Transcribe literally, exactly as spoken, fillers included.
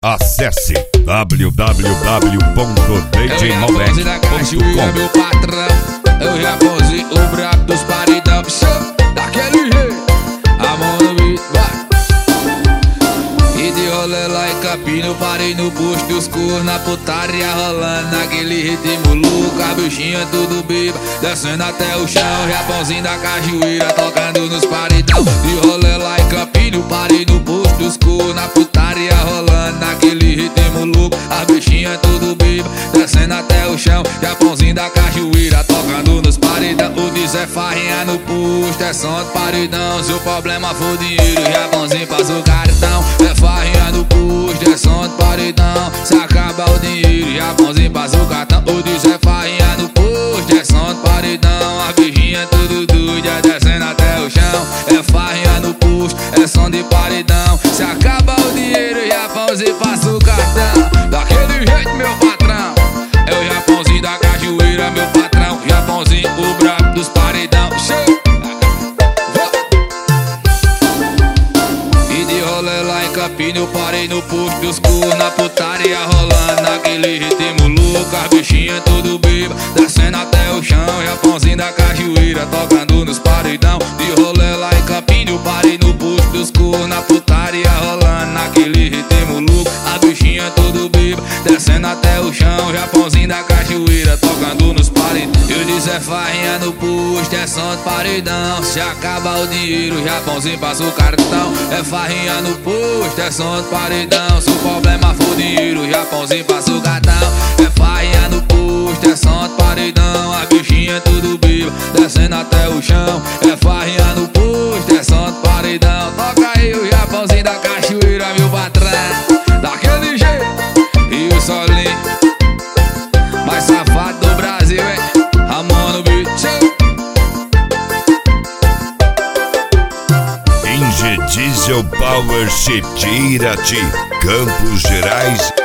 Acesse w w w ponto d j malbec ponto com. Meu patrão, é o Japãozinho, o brabo dos paredão. Daquele jeito, a mão no beat, vai. E de rolê lá em Campina, parei no posto dos cor, na putaria rolando naquele ritmo louco. A bichinha tudo beba, descendo até o chão. Japãozinho da cajueira, tocando nos paredão. De rolê lá em Campina, parei no posto dos cor, na putaria rolando naquele ritmo louco. A bichinha tudo beba, descendo até o chão. Japãozinho da cajueira, tocando nos paredão. O diz é farrinha no posto, é som de paredão. Se o problema for dinheiro, Japãozinho passa o cartão. É farrinha no posto, é som de paredão. Se acaba o dinheiro, Japãozinho passa o cartão. O diz é farrinha no posto, é som de paredão. A bichinha tudo doida, descendo até o chão. É farrinha no posto, é som de paredão. Se acaba o dinheiro, Japãozinho passa o cartão. Daquele jeito, meu patrão, é o Japãozinho da cajueira, meu patrão. Japãozinho, o brabo dos paredão. E de rolê lá em Campina, eu parei no posto dos cor, na putaria rolando naquele ritmo louco. As bichinhas tudo beba, descendo até o chão. Japãozinho da cajueira, tocando nos paredão. De rolê lá em Campina, eu parei no posto dos cor, na putaria rolando naquele ritmo louco. As bichinhas tudo beba, descendo até o chão. Japãozinho da cajueira, tocando nos paredão. Eu disse é farrinha no posto, é som de paredão. Se acaba o dinheiro, Japãozinho passa o cartão. É farrinha no posto, é som de paredão. Se o problema for dinheiro, Japãozinho passa o cartão. É farrinha no posto, é som de paredão. A bichinha tudo beba, descendo até o chão. É farrinha no posto, é som de paredão. Toca aí o Japãozinho da cachoeira, meu patrão. Daquele jeito, e o solinho mais safado do Brasil, hein? Ramon no beat. Inge Diesel Power Chip de Irati, Campos Gerais